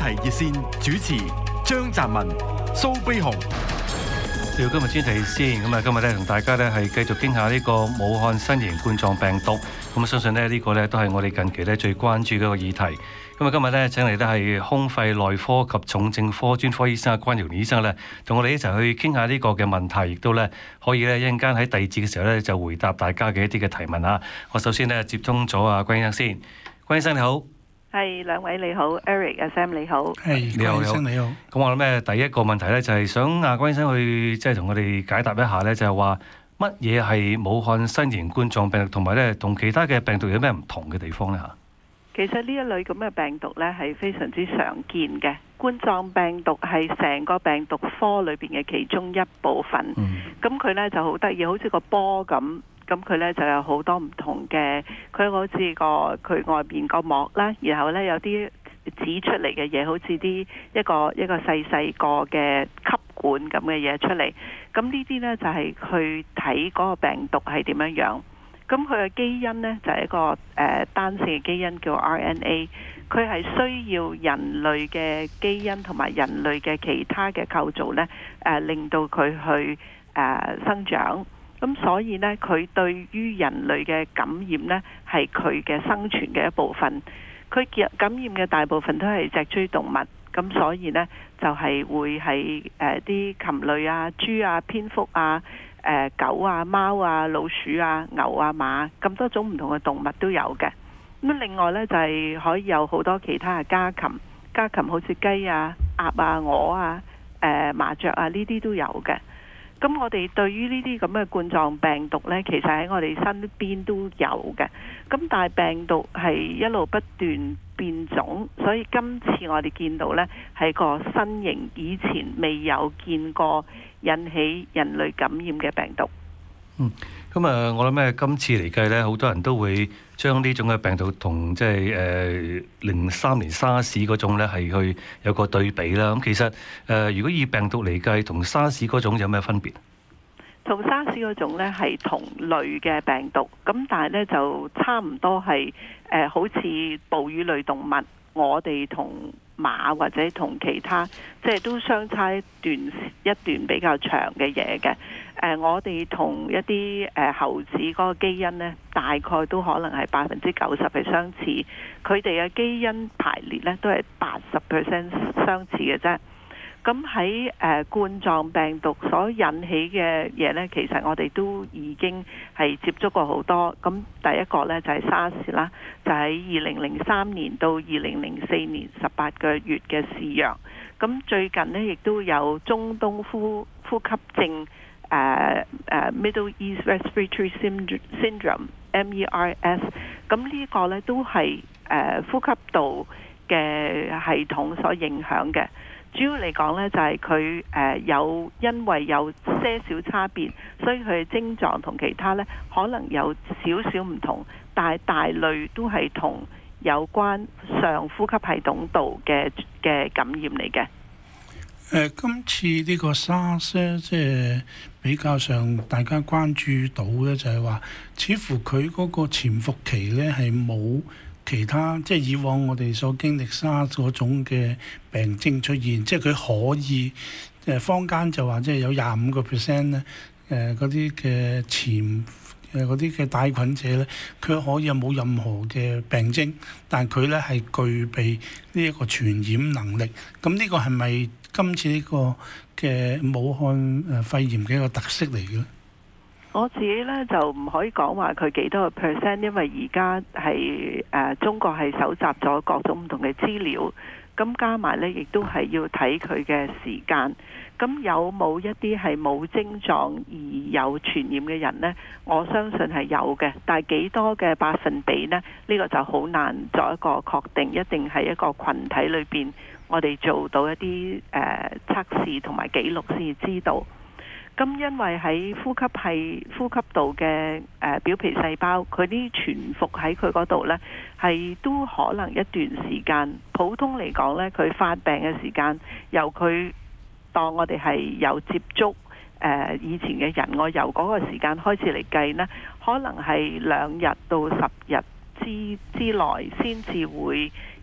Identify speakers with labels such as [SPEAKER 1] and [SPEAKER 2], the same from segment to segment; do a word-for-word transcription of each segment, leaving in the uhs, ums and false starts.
[SPEAKER 1] 齊熱線主持張澤文、蘇悲雄。
[SPEAKER 2] 到今日專題先，咁啊今日咧同大家咧係繼續傾下呢個武漢新型冠狀病毒，咁啊相信咧呢個咧都係我哋近期咧最關注嘅一個議題。咁啊今日咧請嚟咧係胸肺內科及重症科專科醫生關耀年醫生咧，同我哋一齊去傾下呢個嘅問題，亦都咧可以咧一陣間喺第二節嘅時候咧就回答大家嘅一啲嘅提問啊。我首先咧接通咗啊關醫生先，關醫生你好。
[SPEAKER 3] 係，兩位你好 ，Eric 阿 Sam 你好，
[SPEAKER 4] 係
[SPEAKER 2] 你好，你好，
[SPEAKER 4] 你好。
[SPEAKER 2] 咁我諗咧第一個問題咧就係想阿關醫生去即係同我哋解答一下咧，就係話乜嘢係武漢新型冠狀病毒，同埋咧同其他嘅病毒有咩唔同嘅地方咧嚇？
[SPEAKER 3] 其實呢一類咁嘅病毒咧係非常之常見嘅，冠狀病毒係成個病毒科裏邊嘅其中一部分。咁佢咧就好得意，好似個波咁。咁佢咧就有好多唔同嘅，佢好似個佢外邊個膜啦，然後咧有啲指出嚟嘅嘢，好似啲一個一個細細個嘅吸管咁嘅嘢出嚟。咁呢啲咧就係去睇嗰個病毒係點樣樣。咁佢嘅基因咧就係一個誒、呃、單性嘅基因叫 R N A， 佢係需要人類嘅基因同埋人類嘅其他嘅構造咧誒、呃，令到佢去誒、呃、生長。咁所以呢，佢對於人類嘅感染呢，係佢嘅生存嘅一部分。佢感染嘅大部分都係脊椎動物，咁所以呢，就係、是、會係誒啲禽類啊、豬啊、蝙蝠啊、誒、呃、狗啊、貓啊、老鼠啊、牛啊、馬咁多種唔同嘅動物都有嘅。咁另外呢，就係、是、可以有好多其他嘅家禽，家禽好似雞啊、鴨啊、鵝啊、誒、呃、麻雀啊呢啲都有嘅。咁我哋對於呢啲咁嘅冠狀病毒呢，其實喺我哋身邊都有嘅。咁但係病毒係一路不斷變種，所以今次我哋見到呢係個新型，以前未有見過引起人類感染嘅病毒。
[SPEAKER 2] 嗯，咁啊，我諗咧今次嚟計咧，好多人都會將呢種嘅病毒同即係誒零三年沙士嗰種咧係去有個對比啦。咁其實誒、呃，如果以病毒嚟計，同沙士嗰種有咩分別？
[SPEAKER 3] 同沙士嗰種咧係同類嘅病毒，咁但係咧就差唔多係誒、呃，好似哺乳類動物，我哋同馬或者同其他即係都相差一段一段比較長嘅嘢嘅。誒、呃，我哋同一啲誒、呃、猴子嗰個基因呢，大概都可能係百分之九十係相似。佢哋嘅基因排列呢，都係八十 percent 相似嘅啫。咁喺誒冠狀病毒所引起嘅嘢呢，其實我哋都已經係接觸過好多。咁第一個呢，就係、是、沙士啦，就喺二零零三年到二零零四年十八個月嘅肆虐。咁最近呢，亦都有中東呼呼吸症。誒誒、uh, uh, Middle East Respiratory Syndrome M E R S， 咁呢個咧都係誒、uh, 呼吸道嘅系統所影響嘅。主要嚟講咧就係佢誒有因為有些少差別，所以佢嘅症狀同其他咧可能有少少唔同，但係大類都係同有關上呼吸系統道嘅嘅感染嚟嘅。
[SPEAKER 4] 誒、呃，今次呢個 SARS 咧，即係比較上大家關注到咧，就係話，似乎佢嗰個潛伏期咧係冇其他，即係以往我哋所經歷 SARS 嗰種嘅病徵出現，即係佢可以誒坊間就話，即係有廿五個 percent 咧，誒嗰啲嘅潛誒嗰啲嘅帶菌者咧，佢可以有冇任何嘅病徵，但佢咧係具備呢一個傳染能力。咁呢個係咪今次呢個嘅武漢誒肺炎嘅一個特色嚟嘅咧？
[SPEAKER 3] 我自己咧就唔可以講話佢幾多個 percent， 因為而家係誒中國係搜集咗各種唔同嘅資料，咁加埋咧亦都係要睇佢嘅時間。咁有冇一啲係冇症狀而有傳染嘅人呢？我相信係有嘅，但係幾多嘅百分比呢？呢、呢個就好難作一個確定，一定係一個群體裏邊，我哋做到一啲誒、呃、測試同埋記錄先至知道。咁因為喺呼吸系呼吸道嘅誒、呃、表皮細胞，佢啲潛伏喺佢嗰度呢，係都可能一段時間。普通嚟講呢，佢發病嘅時間由佢當我哋係有接觸誒、呃、以前嘅人，我由嗰個時間開始嚟計呢，可能係兩日到十日之之內先至會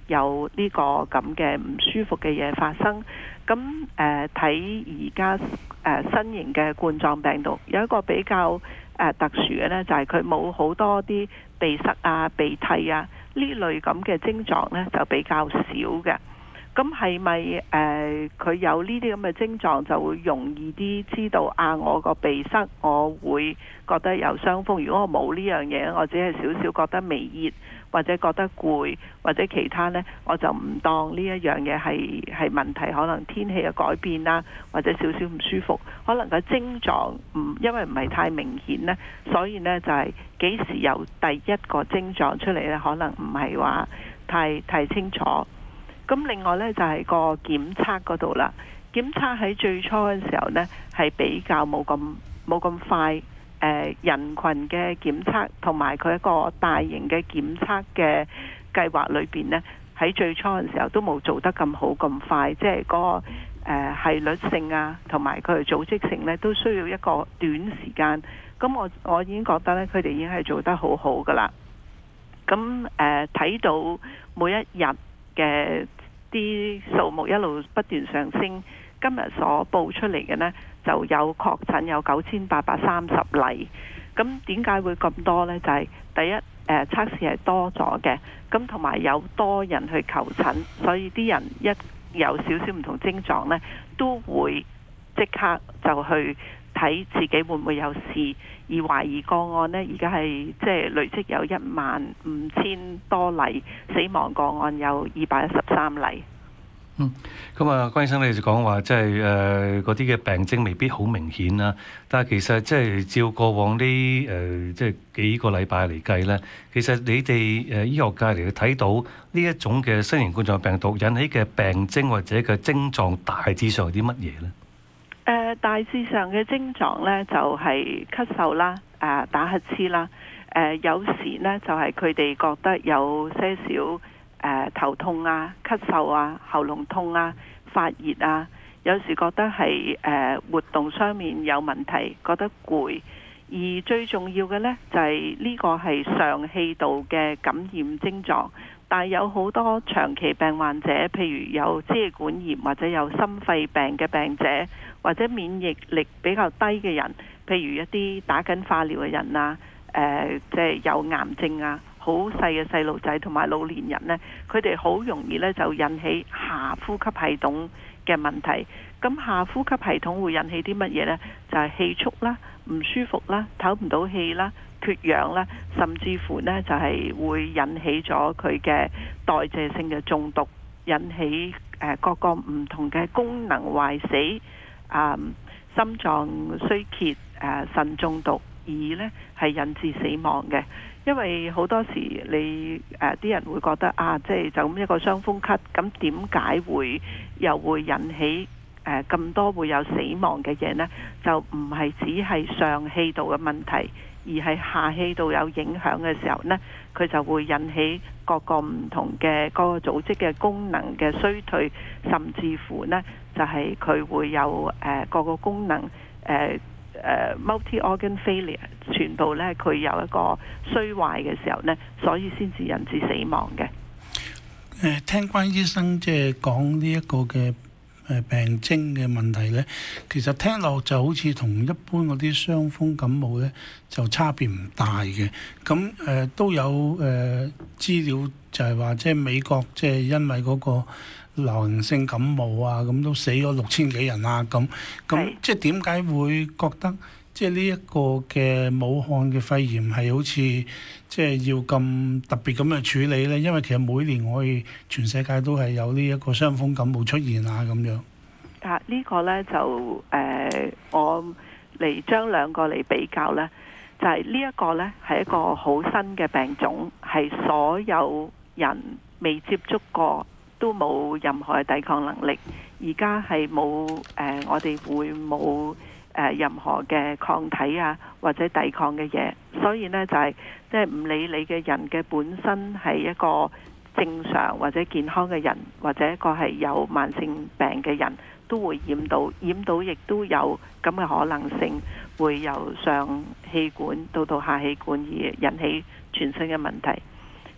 [SPEAKER 3] 有呢個咁嘅唔舒服嘅嘢發生。咁誒睇而家誒新型嘅冠狀病毒有一個比較誒、呃、特殊嘅呢，就係佢冇好多啲鼻塞啊、鼻涕啊呢類咁嘅症狀呢，就比較少嘅。咁係咪誒佢有呢啲咁嘅症狀就會容易啲知道啊？我個鼻塞，我會覺得有傷風。如果我冇呢樣嘢，我只係少少覺得微熱或者覺得攰或者其他呢，我就唔當呢一樣嘢係係問題。可能天氣嘅改變啦，或者少少唔舒服，可能個症狀唔因為唔係太明顯呢，所以呢就係幾時有第一個症狀出嚟呢？可能唔係話太太清楚。咁另外呢，就係個檢測嗰度啦，檢測喺最初嘅時候呢，係比較冇咁冇咁快，誒人群嘅檢測同埋佢一個大型嘅檢測嘅計劃裏邊呢，喺最初嘅時候都冇做得咁好咁快，即係嗰個誒係率性啊，同埋佢嘅組織性呢，都需要一個短時間。咁我我已經覺得呢，佢哋已經係做得好好噶啦。咁誒睇到每一日嘅啲數目一路不斷上升，今日所報出嚟嘅呢，就有確診有九千八百三十例。咁點解會咁多呢？就係、是、第一誒、呃、測試係多咗嘅，咁同埋有多人去求診，所以啲人一有少少唔同症狀呢，都會即刻就去睇自己會唔會有事。而懷疑個案呢，而家係即係累積有一萬五千多例，死亡個案有二百一十三例。
[SPEAKER 2] 嗯，咁啊，關醫生你就講話，即係誒嗰啲嘅病徵未必好明顯啦。但係其實即係照過往呢誒即係幾個禮拜嚟計咧，其實你哋誒醫學界嚟睇到呢一種嘅新型冠狀病毒引起嘅病徵或者嘅症狀，大致上係啲乜嘢咧？
[SPEAKER 3] 誒、呃、大致上嘅症狀呢，就係、是、咳嗽啦、誒、呃、打乞嗤啦、誒、呃、有時呢，就係佢哋覺得有些少誒、呃、頭痛啊、咳嗽啊、喉嚨痛啊、發熱啊，有時覺得係誒、呃、活動上面有問題，覺得攰。而最重要嘅呢，就係、是、呢個係上氣道嘅感染症狀。但係有好多長期病患者，譬如有支氣管炎或者有心肺病嘅病者，或者免疫力比較低嘅人，譬如一啲打緊化療嘅人啊，誒即係有癌症啊，好細嘅細路仔同埋老年人呢，佢哋好容易呢就引起下呼吸系統嘅問題。咁下呼吸系統會引起啲乜嘢呢？就係、是、氣促啦、唔舒服啦、唞唔到氣啦、缺氧啦，甚至乎呢就係、是、會引起咗佢嘅代謝性嘅中毒，引起誒、呃、各個唔同嘅功能壞死，啊、嗯、心臟衰竭、誒、呃、腎中毒，而呢係引致死亡嘅。因為好多時你誒啲、呃、人會覺得啊，即係就咁一個傷風咳，咁點解會又會引起誒咁、呃、多會有死亡嘅嘢呢？就唔係只係上氣道嘅問題，而係下氣道有影響嘅時候呢，佢就會引起各個唔同嘅嗰個組織嘅功能嘅衰退，甚至乎呢就係、是、佢會有誒、呃、各個功能誒。呃誒、uh, multi-organ failure， 全部咧佢有一個衰壞嘅時候呢，所以先至引致死亡嘅。
[SPEAKER 4] 誒，聽關醫生即係講呢一個嘅誒病徵嘅問題呢，其實聽落就好似同一般嗰啲傷風感冒呢就差別唔大嘅。咁誒、呃、都有誒資料就係話，即係美國即係因為嗰個流行性感冒啊，咁都死咗六千幾人啊，咁咁即係點解會覺得即係呢一個嘅武漢嘅肺炎係好似即係要咁特別咁去處理呢？因為其實每年我哋全世界都係有呢一個傷風感冒出現啊，咁樣。
[SPEAKER 3] 啊，呢個呢，就誒、呃，我嚟將兩個嚟比較呢，就係呢一個呢係一個好新嘅病種，係所有人未接觸過，都冇任何嘅抵抗能力，而家係冇誒，我哋會冇誒、呃、任何嘅抗體啊，或者抵抗嘅嘢，所以呢，就係即係唔理你嘅人嘅本身係一個正常或者健康嘅人，或者一個係有慢性病嘅人，都會染到，染到亦都有咁嘅可能性，會由上氣管到到下氣管而引起全身嘅問題。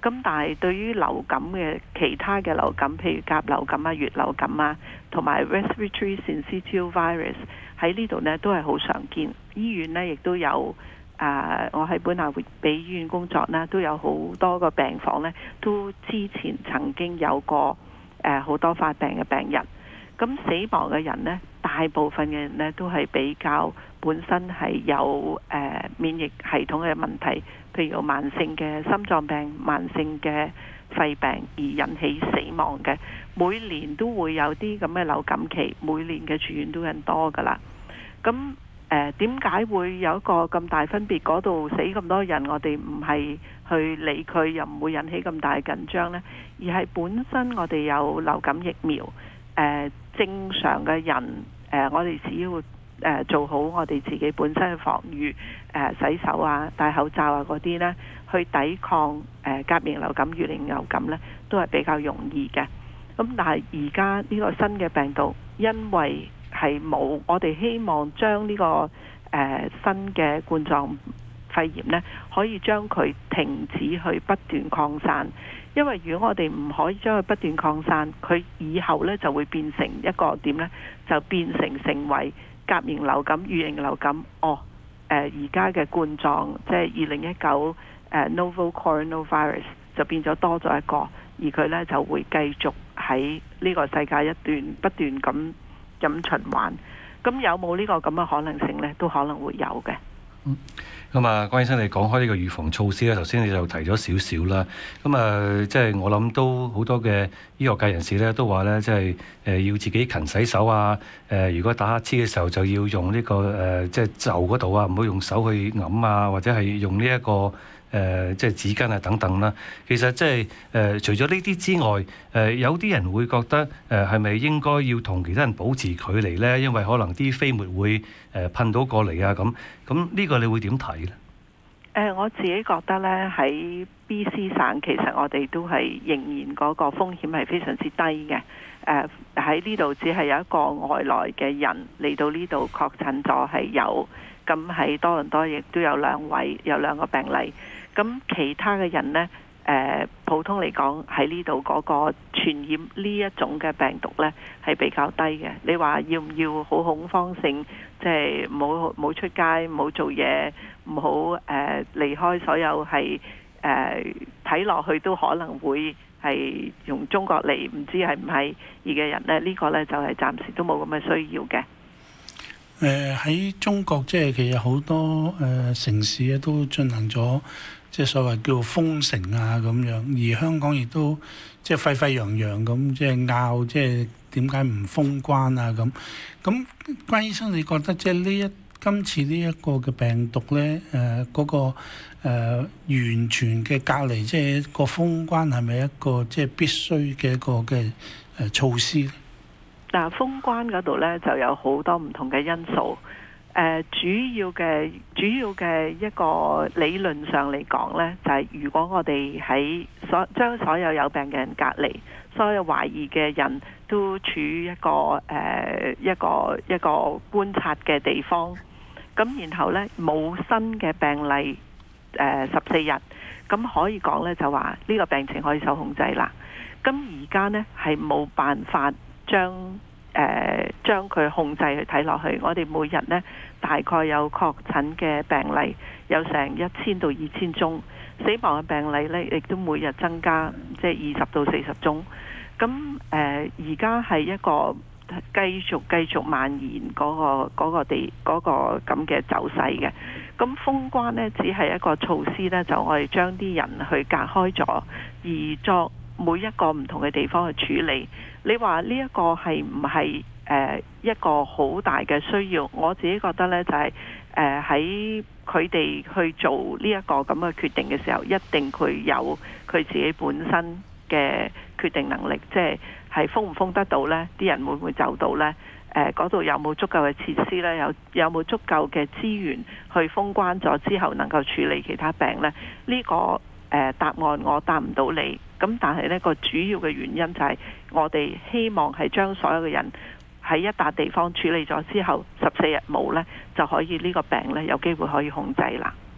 [SPEAKER 3] 咁但係對於流感嘅其他嘅流感，譬如甲流感啊、乙流感啊，同埋 respiratory syncytial virus 喺呢度呢都係好常見。醫院呢亦都有啊、呃，我喺本雅比醫院工作呢，都有好多個病房呢，都之前曾經有過誒好、呃、多發病嘅病人。咁死亡嘅人呢，大部分嘅人呢都係比較本身係有誒、呃、免疫系統嘅問題，譬如慢性嘅心臟病、慢性嘅肺病而引起死亡嘅。每年都會有啲咁嘅流感期，每年嘅住院都人多㗎啦。咁誒點解會有一個咁大分別？嗰度死咁多人，我哋唔係去理佢，又唔會引起咁大緊張呢？而係本身我哋有流感疫苗，誒、呃、正常嘅人，誒、呃、我哋只要誒、呃、做好我哋自己本身嘅防禦，誒、呃、洗手啊、戴口罩啊嗰啲呢，去抵抗誒、呃、甲型流感、乙型流感呢，都係比較容易嘅。咁但係而家呢個新嘅病毒，因為係冇，我哋希望將呢、這個誒、呃、新嘅冠狀肺炎呢，可以將佢停止去不斷擴散。因為如果我哋唔可以將佢不斷擴散，佢以後呢就會變成一個點呢？就變成成為甲型流感、乙型流感。哦，誒而家嘅冠狀即係二零一九誒 Novel Coronavirus 就變咗多咗一個，而佢呢就會繼續喺呢個世界一段不斷咁咁循環。咁有冇呢個咁嘅可能性呢？都可能會有嘅。
[SPEAKER 2] 嗯，咁啊，關醫生，你講開呢個預防措施咧，頭先你就提咗少少啦。咁啊，即係我諗都好多嘅醫學界人士咧，都話咧，即係誒要自己勤洗手啊。誒，如果打乞嗤嘅時候，就要用呢個誒，即係袖嗰度啊，唔好用手去揞啊，或者係用呢一個誒，即係紙巾啊等等啦。其實即係誒，除咗呢啲之外，誒有啲人會覺得誒係咪應該要同其他人保持距離咧？因為可能啲飛沫會誒噴到過嚟啊咁。咁呢個你會點睇呢？
[SPEAKER 3] 誒、呃，我自己覺得呢，喺 B C 省其實我哋都係仍然嗰個風險係非常之低嘅。誒喺呢度只係有一個外來嘅人嚟到呢度確診咗係有，咁喺多倫多亦都有兩位有兩個病例。咁其他嘅人呢，誒、呃、普通嚟講喺呢度嗰個傳染呢一種嘅病毒呢係比較低嘅。你話要唔要好恐慌性，即係冇冇出街，冇做嘢，唔好誒離開所有係誒睇落去都可能會係用中國嚟，唔知係唔係而嘅人呢？呢、呢個呢就係暫時都冇咁嘅需要嘅。
[SPEAKER 4] 誒喺、呃、中國即係其實好多誒、呃、城市咧都進行咗即係所謂叫封城啊咁樣，而香港亦都即係沸沸揚揚咁，即係拗即係點解唔封關啊咁。咁關醫生，你覺得即係呢一今次呢一個嘅病毒咧誒嗰個、呃、完全嘅隔離，即係個封關係咪一個即係必須嘅一個嘅誒措施咧？
[SPEAKER 3] 嗱，封關嗰度呢就有好多唔同嘅因素，誒、呃、主要嘅主要嘅一個理論上嚟講呢，就係、是、如果我哋喺所將所有有病嘅人隔離，所有懷疑嘅人都處於一個誒、呃、一個一個觀察嘅地方，咁然後呢冇新嘅病例誒十四日，咁可以講呢就話呢個病情可以受控制啦。咁而家呢係冇辦法將誒、呃、將佢控制去睇落去，我哋每日呢大概有確診嘅病例有成一千到二千宗，死亡嘅病例呢亦都每日增加，即係二十到四十宗。咁誒而家係一個繼續繼續蔓延嗰、嗰個嗰個地嗰、嗰個咁嘅走勢嘅。咁封關呢只係一個措施呢，就我哋將啲人去隔開咗，而作每一個唔同嘅地方去處理。你話呢一個係唔係誒一個好大嘅需要？我自己覺得呢，就係誒喺佢哋去做呢一個咁嘅決定嘅時候，一定佢有佢自己本身嘅決定能力，即係係封唔封得到呢？啲人會唔會走到呢？誒嗰度有冇足夠嘅設施呢？有有冇足夠嘅資源去封關咗之後能夠處理其他病呢？呢、呢個誒、呃、答案我答唔到你。咁但係呢個主要嘅原因就係我哋希望係將所有嘅人喺一笪地方處理咗之後，十四日冇呢就可以呢個病呢有機會可以控制啦。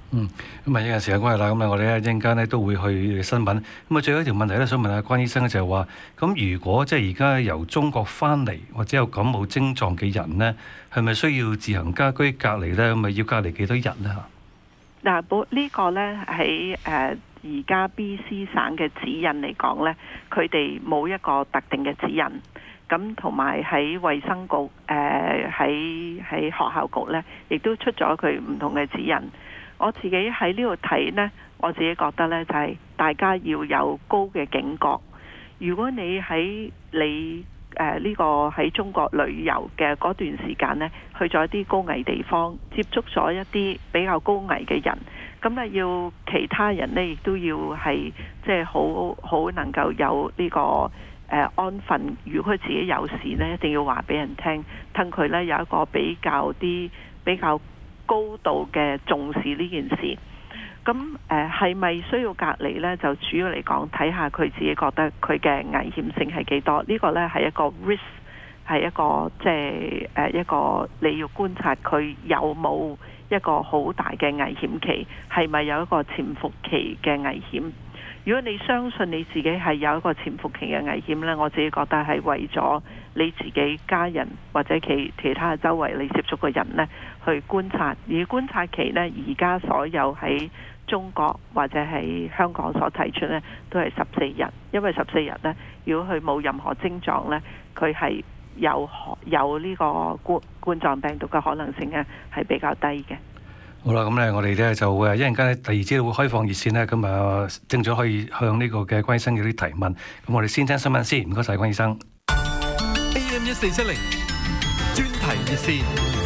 [SPEAKER 2] 嗯，咁啊，因為時間關係啦，咁啊，我哋咧一陣間咧都會去新聞。咁啊，最後一條問題咧，想問下關醫生咧，就係話，咁如果即係而家由中國翻嚟或者有感冒症狀嘅人呢，係咪需要自行家居隔離咧？咁啊，要隔離幾多日呢？嚇？
[SPEAKER 3] 嗱，呢個咧喺誒而家 B C 省嘅指引嚟講咧，佢哋冇一個特定嘅指引。咁同埋喺衛生局誒喺喺學校局咧，亦都出咗佢唔同嘅指引。我自己喺呢度睇呢，我自己覺得呢，就係大家要有高嘅警覺。如果你喺你誒呢個喺中國旅遊嘅嗰段時間呢，去咗一啲高危地方，接觸咗一啲比較高危嘅人，咁呢要其他人呢，亦都要係即係好好能夠有呢個誒安分。如果佢自己有事呢，一定要話俾人聽，等佢呢有一個比較啲比較高度嘅重視呢件事。咁誒係咪需要隔離呢？就主要嚟講睇下佢自己覺得佢嘅危險性係幾多。呢、這個呢係一個 risk， 係一個即係誒一個你要觀察佢有冇一個好大嘅危險期，係咪有一個潛伏期嘅危險。如果你相信你自己係有一個潛伏期嘅危險呢，我自己覺得係為咗你自己家人或者其其他周圍你接觸嘅人呢去觀察。而觀察期呢，而家所有喺中國或者喺香港所提出呢，都係十四日。因為十四日呢，如果佢冇任何症狀呢，佢係有有呢個冠冠狀病毒嘅可能性呢係比較低嘅。
[SPEAKER 2] 好啦，咁咧我哋咧就誒一陣間咧第二節會開放熱線咧，咁啊正咗可以向呢個嘅關醫生嘅啲提問。咁我哋先聽新聞先，唔該晒關醫生。
[SPEAKER 1] A M 一四七零專題熱線。